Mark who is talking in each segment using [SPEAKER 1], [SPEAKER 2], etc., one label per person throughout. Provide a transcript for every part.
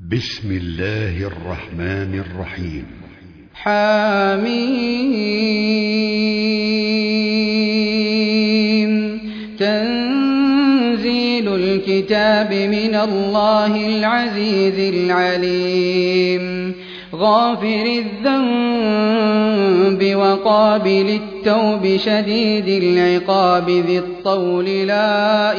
[SPEAKER 1] بسم الله الرحمن الرحيم.
[SPEAKER 2] حميم. تنزيل الكتاب من الله العزيز العليم. غافر الذنب وقابل التوب شديد العقاب ذي الطول لا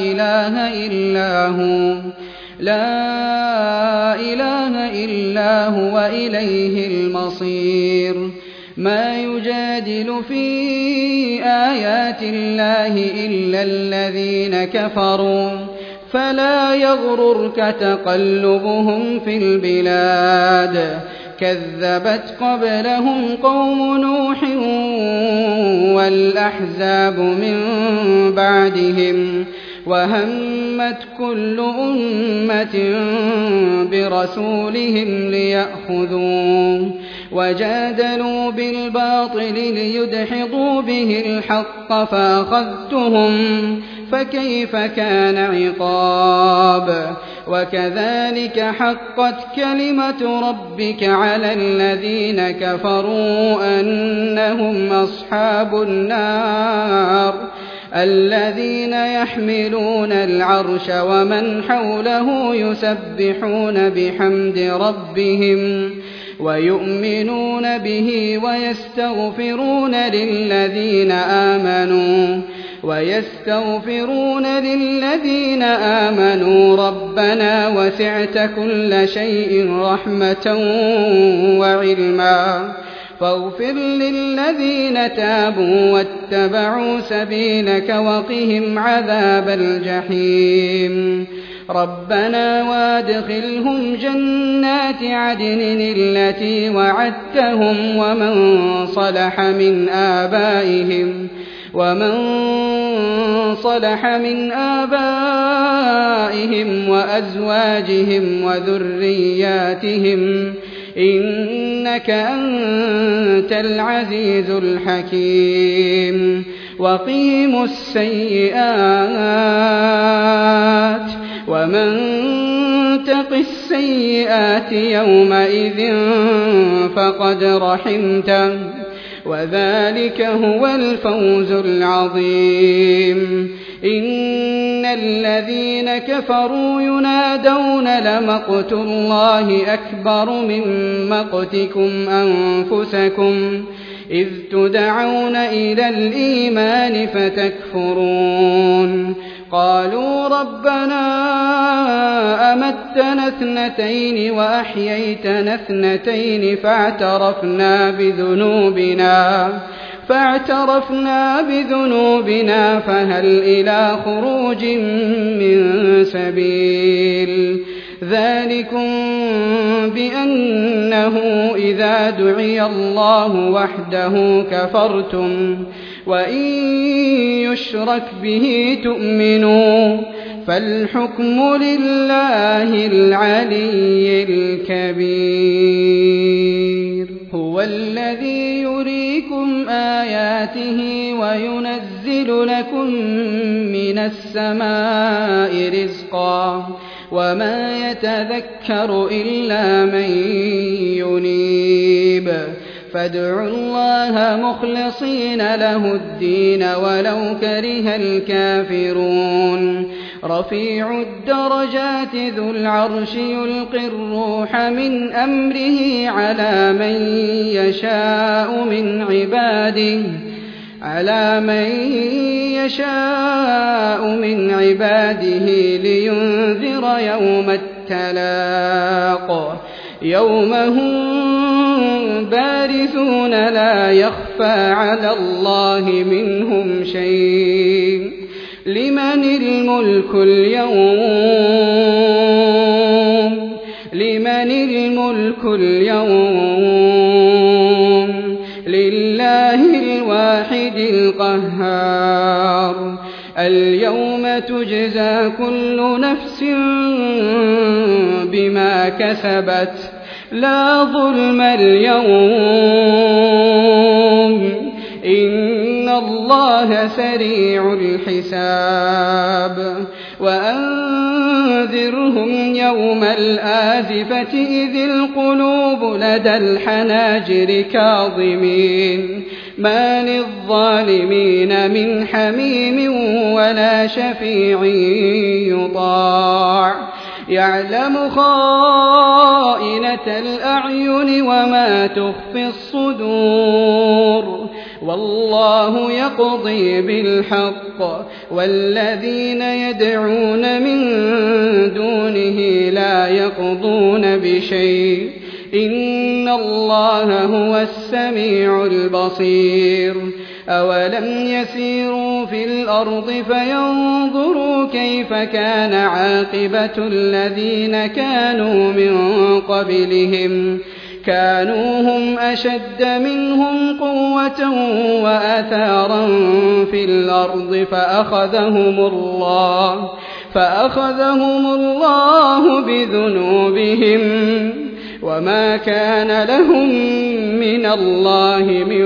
[SPEAKER 2] إله إلا هو إليه المصير. ما يجادل في آيات الله إلا الذين كفروا فلا يغررك تقلبهم في البلاد. كذبت قبلهم قوم نوح والأحزاب من بعدهم وهمت كل أمة برسولهم ليأخذوه وجادلوا بالباطل ليدحضوا به الحق فأخذتهم فكيف كان عقاب. وكذلك حقت كلمة ربك على الذين كفروا أنهم أصحاب النار الذين يحملون العرش ومن حوله يسبحون بحمد ربهم ويؤمنون به ويستغفرون للذين آمنوا ربنا وسعت كل شيء رحمة وعلما فاغفر للذين تابوا واتبعوا سبيلك وقهم عذاب الجحيم. ربنا وادخلهم جنات عدن التي وعدتهم ومن صلح من آبائهم وأزواجهم وذرياتهم إنك أنت العزيز الحكيم. وقهم السيئات ومن تق السيئات يومئذ فقد رحمته وذلك هو الفوز العظيم. إن الذين كفروا ينادون لمقت الله أكبر من مقتكم أنفسكم إذ تدعون إلى الإيمان فتكفرون. قالوا ربنا أمتنا اثنتين وأحييتنا اثنتين فاعترفنا بذنوبنا فهل إلى خروج من سبيل. ذلكم بأنه إذا دعي الله وحده كفرتم وإن يشرك به تؤمنوا فالحكم لله العلي الكبير. هو الذي يريكم آياته وينزل لكم من السماء رزقا وما يتذكر إلا من ينيب. فادعوا الله مخلصين له الدين ولو كره الكافرون. رفيع الدرجات ذو العرش يلقي الروح من أمره على من يشاء من عباده لينذر يوم التلاق يوم هم بارزون لا يخفى على الله منهم شيء. لمن الملك اليوم لله الواحد القهار. اليوم تجزى كل نفس بما كسبت لا ظلم اليوم إن الله سريع الحساب. وأنذر وأنذرهم يوم الآزفة إذ القلوب لدى الحناجر كاظمين ما للظالمين من حميم ولا شفيع يطاع يعلم خائنة الأعين وما تخفي الصدور والله يقضي بالحق والذين يدعون من دونه لا يقضون بشيء إن الله هو السميع البصير أولم يسيروا في الأرض فينظروا كيف كان عاقبة الذين كانوا من قبلهم كانوا هم أشد منهم قوة وآثارا في الأرض فأخذهم الله بذنوبهم وما كان لهم من الله من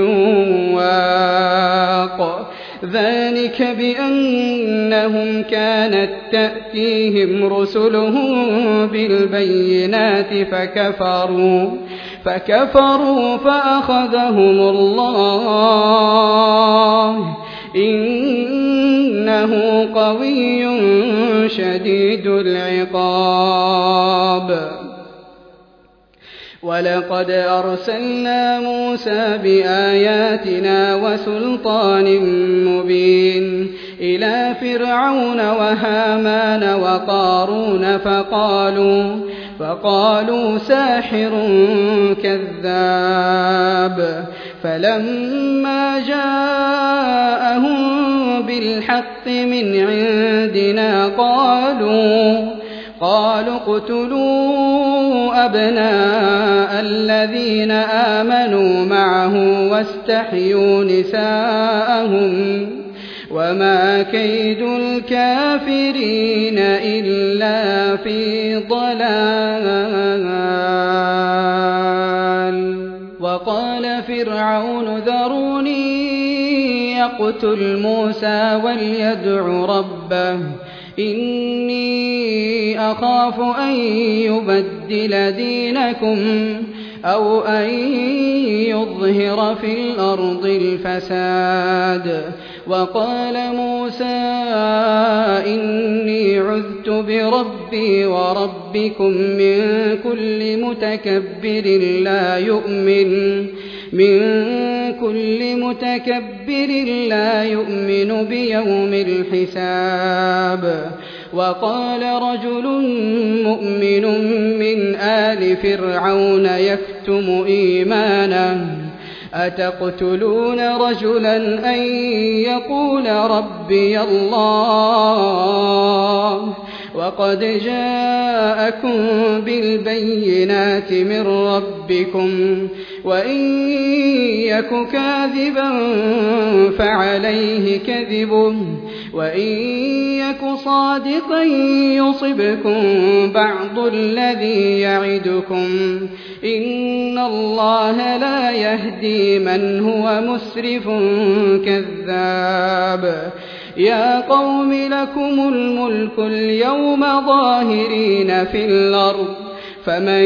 [SPEAKER 2] واق ذلك بأنهم كانت تأتيهم رسلهم بالبينات فكفروا فأخذهم الله إنه قوي شديد العقاب ولقد أرسلنا موسى بآياتنا وسلطان مبين إلى فرعون وهامان وقارون فقالوا ساحر كذاب فلما جاءهم بالحق من عندنا قالوا اقتلوا أبناء الذين آمنوا معه واستحيوا نساءهم وما كيد الكافرين إلا في ضلال وقال فرعون ذروني يقتل موسى وليدع ربه إني أخاف أن يبدل دينكم أو أن يظهر في الأرض الفساد وقال موسى إني عذت بربي وربكم من كل متكبر لا يؤمن بيوم الحساب وقال رجل مؤمن من آل فرعون يكتم إيمانه أتقتلون رجلا أن يقول ربي الله وقد جاءكم بالبينات من ربكم وإن يك كاذبا فعليه كذبه وإن يك صادقا يصبكم بعض الذي يعدكم إن الله لا يهدي من هو مسرف كذاب يا قوم لكم الملك اليوم ظاهرين في الأرض فمن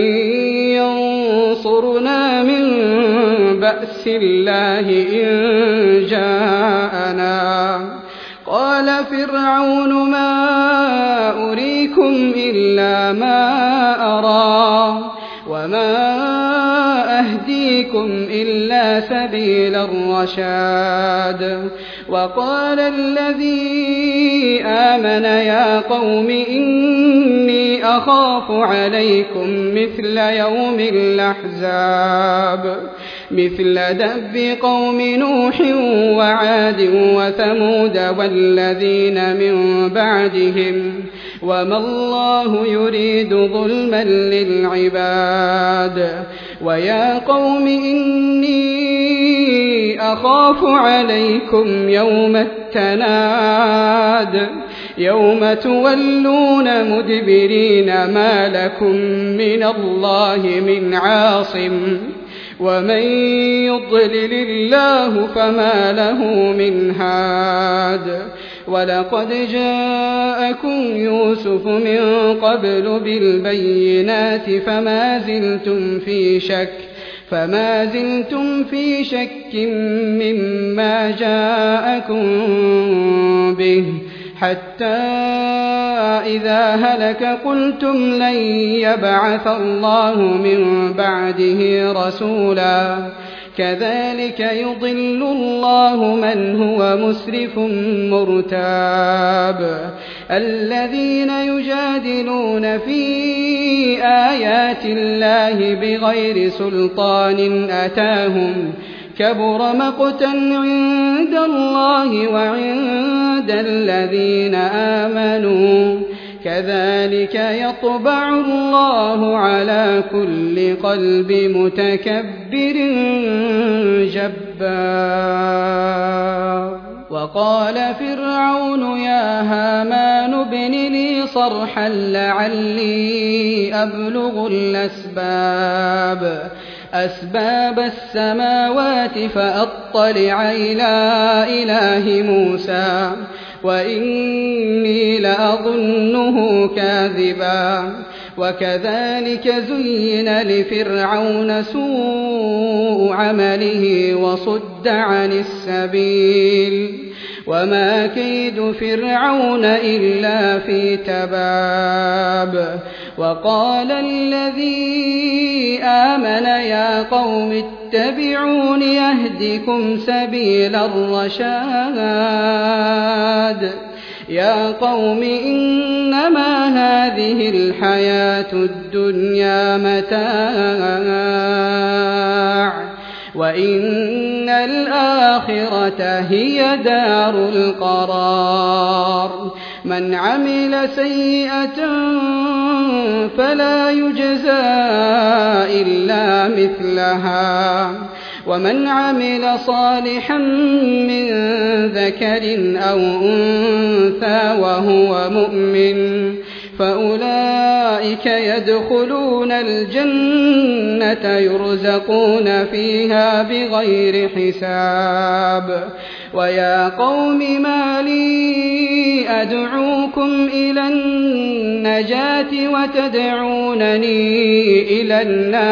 [SPEAKER 2] ينصرنا من بأس الله إن جاءنا قال فرعون ما أريكم إلا ما أرى وما أهديكم إلا سبيل الرشاد وقال الذي آمن يا قوم إني أخاف عليكم مثل يوم الأحزاب مثل دأب قوم نوح وعاد وثمود والذين من بعدهم وما الله يريد ظلما للعباد ويا قوم إني أخاف عليكم يوم التناد يوم تولون مدبرين ما لكم من الله من عاصم ومن يضلل الله فما له من هاد ولقد جاءكم يوسف من قبل بالبينات فما زلتم في شك مما جاءكم به حتى إذا هلك قلتم لن يبعث الله من بعده رسولا كذلك يضل الله من هو مسرف مرتاب الذين يجادلون في آيات الله بغير سلطان أتاهم كبر مقتا عند الله وعند الذين آمنوا كذلك يطبع الله على كل قلب متكبر جبار وقال فرعون يا هامان ابن لي صرحا لعلي أبلغ أسباب السماوات فأطلع إلى إله موسى وإني لأظنه كاذبا وكذلك زين لفرعون سوء عمله وصد عن السبيل وما كيد فرعون إلا في تباب وقال الذي آمن يا قوم اتبعون يهدكم سبيل الرشاد يا قوم إنما هذه الحياة الدنيا متاع وإن الآخرة هي دار القرار من عمل سيئة فلا يجزى إلا مثلها ومن عمل صالحا من ذكر أو أنثى وهو مؤمن فأولئك يدخلون الجنة يرزقون فيها بغير حساب ويا قوم ما لي أدعوكم إلى النجاة وتدعونني إلى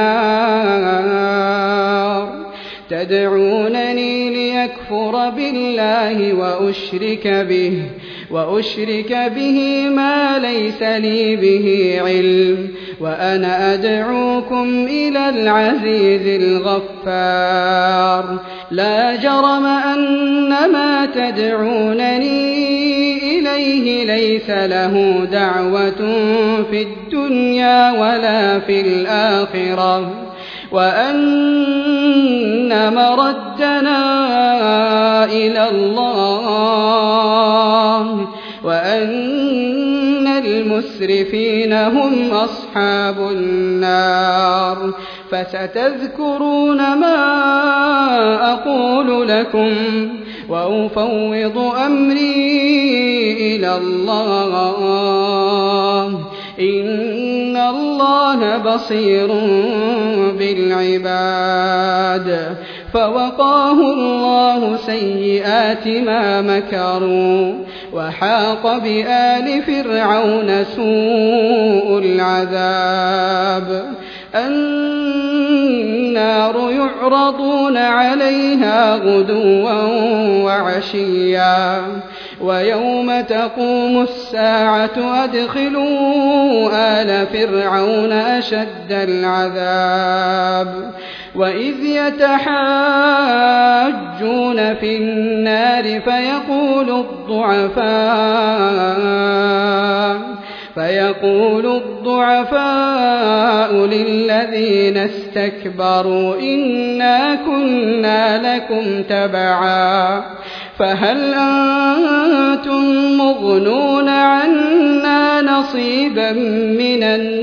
[SPEAKER 2] النار تدعونني ليكفر بالله وأشرك به ما ليس لي به علم وأنا أدعوكم إلى العزيز الغفار لا جرم أن ما تدعونني إليه ليس له دعوة في الدنيا ولا في الآخرة وأن مردنا إلى الله وأن المسرفين هم أصحاب النار فستذكرون ما أقول لكم وأفوض أمري إلى الله إن الله بصير بالعباد فوقاه الله سيئات ما مكروا وحاق بآل فرعون سوء العذاب النار يعرضون عليها غدوا وعشيا ويوم تقوم الساعة أدخلوا آل فرعون أشد العذاب وإذ يتحاجون في النار فيقول الضعفاء للذين استكبروا إنا كنا لكم تبعا فهل أنتم مغنون عنا نصيبا من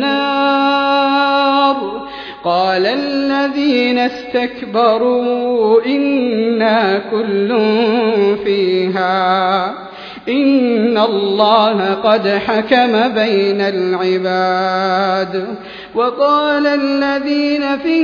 [SPEAKER 2] النار قال الذين استكبروا إنا كل فيها إن الله قد حكم بين العباد وقال الذين في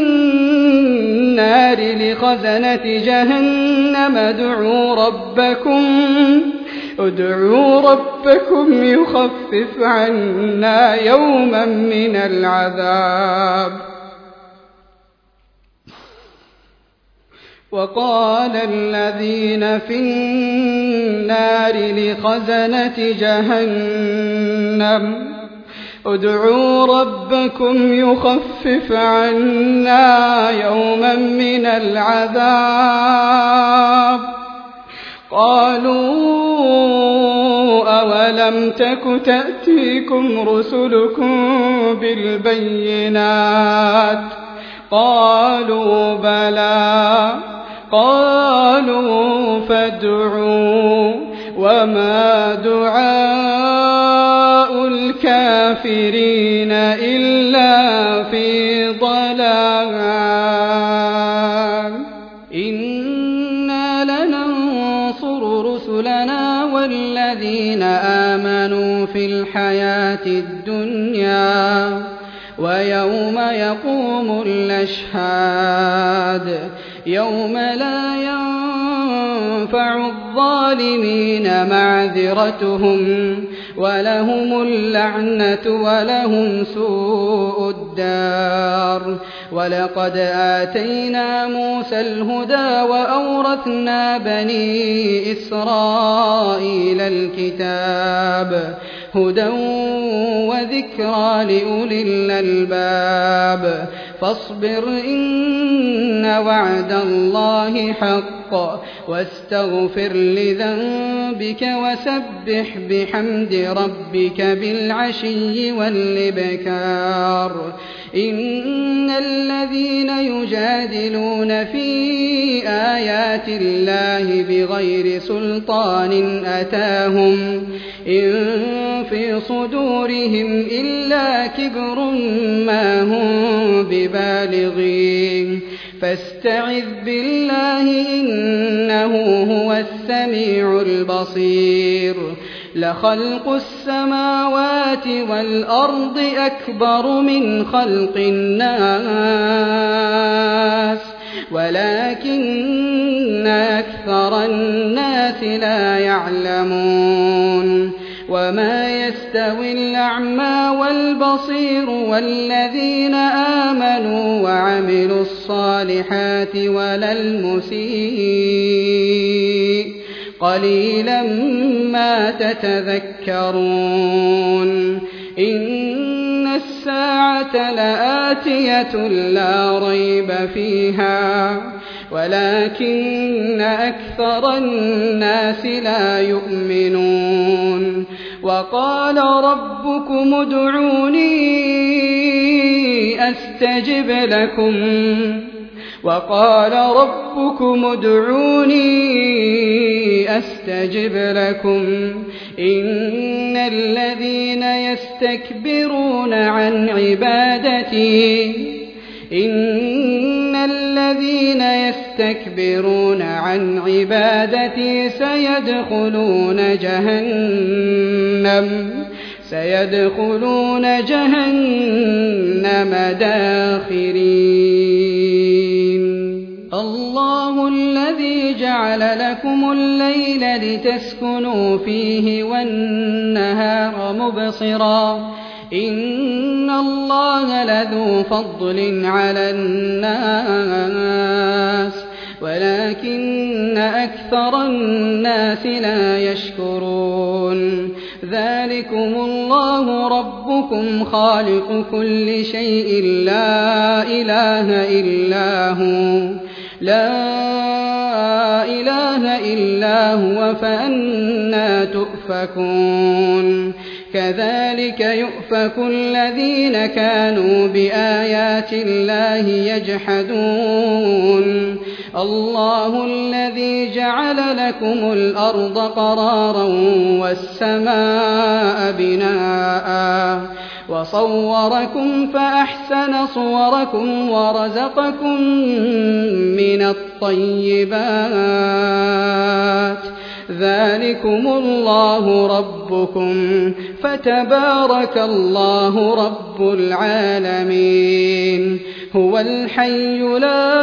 [SPEAKER 2] النار لخزنة جهنم ادعوا ربكم ادعوا ربكم يخفف عنا يوما من العذاب. وقال الذين في النار لخزنة جهنم ادعوا ربكم يخفف عنا يوما من العذاب. قالوا أولم تك تأتيكم رسلكم بالبينات قالوا بلى قالوا فادعوا وما دعاء الكافرين إلا في ضلال. إنا لننصر رسلنا والذين آمنوا في الحياة الدنيا ويوم يقوم الأشهاد يوم لا ينفع الظالمين معذرتهم ولهم اللعنة ولهم سوء الدار. ولقد آتينا موسى الهدى وأورثنا بني إسرائيل الكتاب هدى وذكرى لأولي الألباب. فاصبر إن وعد الله حق واستغفر لذنبك وسبح بحمد ربك بالعشي والإبكار. إن الذين يجادلون في آيات الله بغير سلطان أتاهم إن في صدورهم إلا كبر ما هم ببالغين فاستعذ بالله إنه هو السميع البصير. لخلق السماوات والأرض أكبر من خلق الناس ولكن أكثر الناس لا يعلمون. وما يستوي الأعمى والبصير والذين آمنوا وعملوا الصالحات ولا المسيء قليلا ما تتذكرون. إن الساعة لآتية لا ريب فيها ولكن أكثر الناس لا يؤمنون. وقال ربكم ادعوني أستجب لكم وقال ربكم ادعوني أستجب لكم. إن الذين يستكبرون عن عبادتي سيدخلون جهنم داخرين. الله الذي جعل لكم الليل لتسكنوا فيه والنهار مبصرا إن الله لذو فضل على الناس ولكن أكثر الناس لا يشكرون. ذلكم الله ربكم خالق كل شيء لا إله إلا هو فأنى تؤفكون. كذلك يؤفك الذين كانوا بآيات الله يجحدون. الله الذي جعل لكم الأرض قرارا والسماء بناء وصوركم فأحسن صوركم ورزقكم من الطيبات ذلكم الله ربكم فتبارك الله رب العالمين هو الحي لا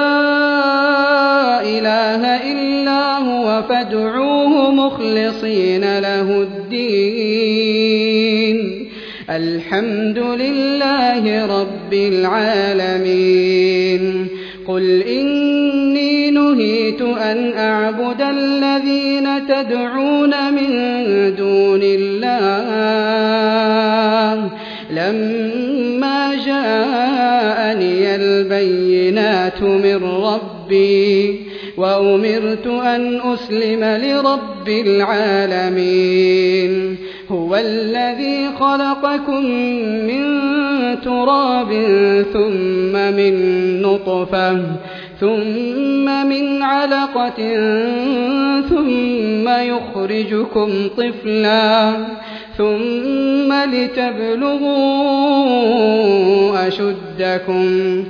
[SPEAKER 2] إله إلا هو فادعوه مخلصين له الدين الحمد لله رب العالمين قل إني نهيت أن أعبد الذين تدعون من دون الله لما جاءني البينات من ربي وأمرت أن أسلم لرب العالمين هو الذي خلقكم من تراب ثم من نطفة ثم من علقة ثم يخرجكم طفلا ثم لتبلغوا أشدكم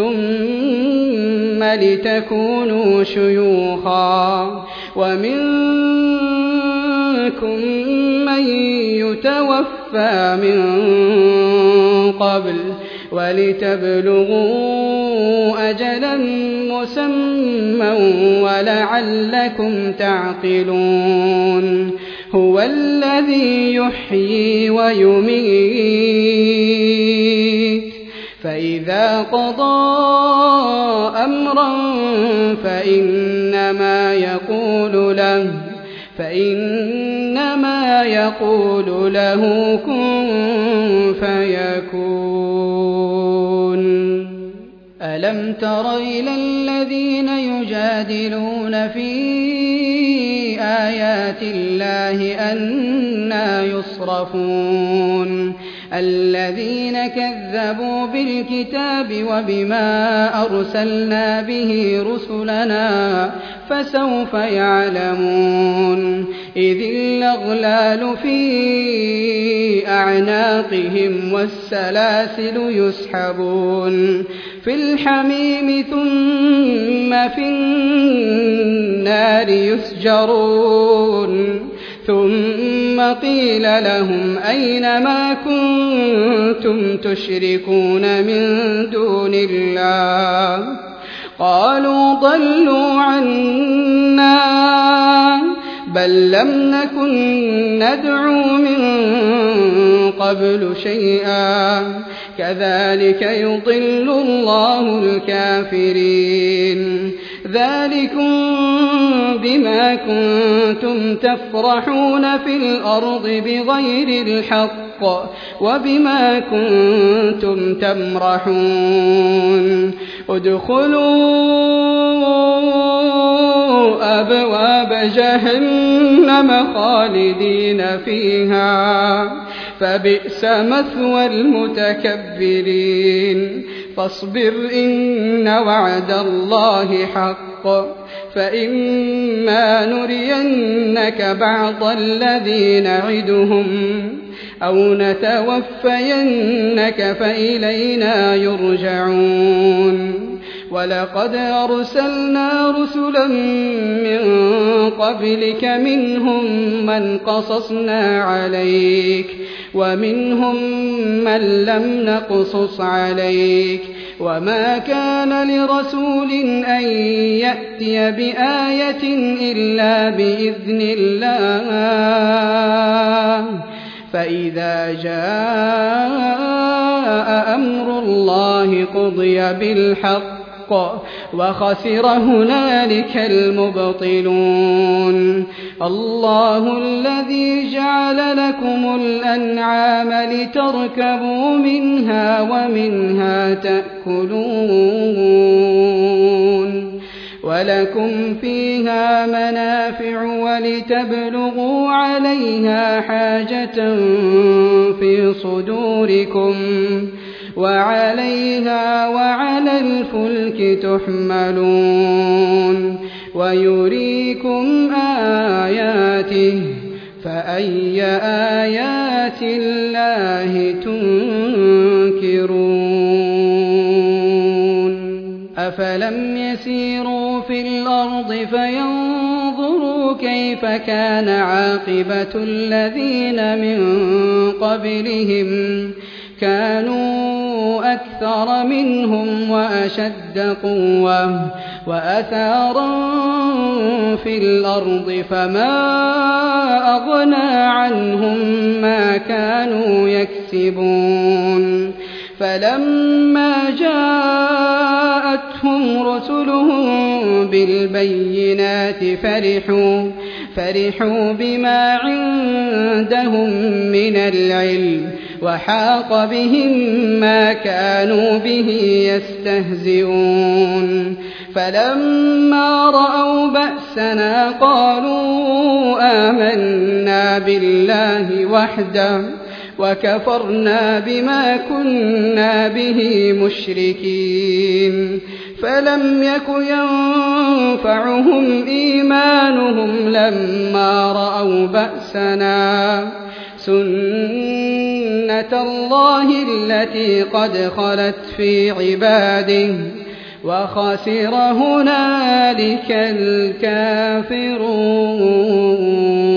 [SPEAKER 2] ثم لتكونوا شيوخا ومنكم من يتوفى من قبل ولتبلغوا أجلا مسمى ولعلكم تعقلون هو الذي يحيي ويميت فإذا قضى أمرا فإنما يقول له كن فيكون ألم تر إلى الذين يجادلون في آيات الله أنى يصرفون الذين كذبوا بالكتاب وبما أرسلنا به رسلنا فسوف يعلمون إذ الأغلال في أعناقهم والسلاسل يسحبون في الحميم ثم في النار يسجرون ثم قيل لهم أين ما كنتم تشركون من دون الله قالوا ضلوا عنا بل لم نكن ندعو من قبل شيئا كذلك يضل الله الكافرين ذلكم بما كنتم تفرحون في الأرض بغير الحق وبما كنتم تمرحون ادخلوا أبواب جهنم خالدين فيها فبئس مثوى المتكبرين فاصبر إن وعد الله حق فإما نرينك بعض الذي نعدهم أو نتوفينك فإلينا يرجعون ولقد أرسلنا رسلا من قبلك منهم من قصصنا عليك ومنهم من لم نقصص عليك وما كان لرسول أن يأتي بآية إلا بإذن الله فإذا جاء أمر الله قضي بالحق وخسر هنالك المبطلون الله الذي جعل لكم الأنعام لتركبوا منها ومنها تأكلون ولكم فيها منافع ولتبلغوا عليها حاجة في صدوركم وعليها وعلى الفلك تحملون ويريكم آياته فأي آيات الله تنكرون أفلم يسيروا في الأرض فينظروا فانظروا كيف كان عاقبة الذين من قبلهم كانوا أكثر منهم وأشد قوة وأثارا في الأرض فما أغنى عنهم ما كانوا يكسبون فلما جاءتهم رسلهم بالبينات فرحوا بما عندهم من العلم وحاق بهم ما كانوا به يستهزئون فلما رأوا بأسنا قالوا آمنا بالله وحده وكفرنا بما كنا به مشركين فلم يك ينفعهم إيمانهم لما رأوا بأسنا سنة الله التي قد خلت في عباده وخسر هنالك الكافرون.